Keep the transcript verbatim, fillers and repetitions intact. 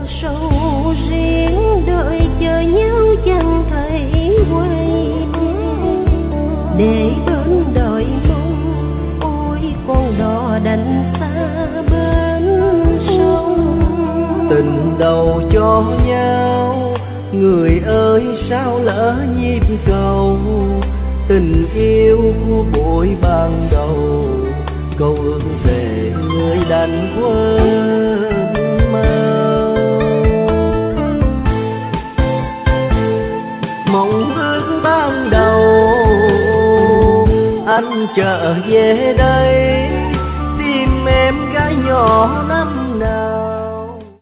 sầu riêng, đợi chờ nhau chẳng thấy quay để bên đời mong. Ôi con đò đánh xa bên sông, tình đầu cho nhau người ơi sao lỡ nhịp cầu. Tình yêu của buổi ban đầu, câu ước về người đành quên mau. Mộng ước ban đầu anh trở về đây, tìm em gái nhỏ năm nào.